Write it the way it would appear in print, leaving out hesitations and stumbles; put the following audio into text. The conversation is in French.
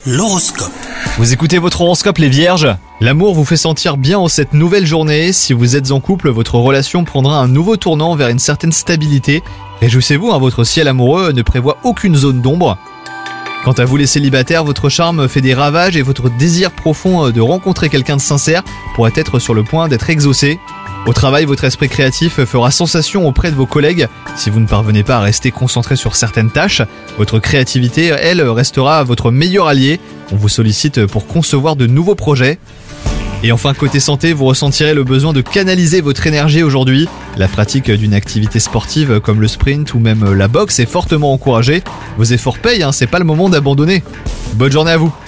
L'horoscope. Vous écoutez votre horoscope les vierges? L'amour vous fait sentir bien en cette nouvelle journée. Si vous êtes en couple, votre relation prendra un nouveau tournant vers une certaine stabilité. Réjouissez-vous, votre ciel amoureux ne prévoit aucune zone d'ombre. Quant à vous les célibataires, votre charme fait des ravages et votre désir profond de rencontrer quelqu'un de sincère pourrait être sur le point d'être exaucé. Au travail, votre esprit créatif fera sensation auprès de vos collègues. Si vous ne parvenez pas à rester concentré sur certaines tâches, votre créativité, elle, restera votre meilleur allié. On vous sollicite pour concevoir de nouveaux projets. Et enfin, côté santé, vous ressentirez le besoin de canaliser votre énergie aujourd'hui. La pratique d'une activité sportive comme le sprint ou même la boxe est fortement encouragée. Vos efforts payent, c'est pas le moment d'abandonner. Bonne journée à vous!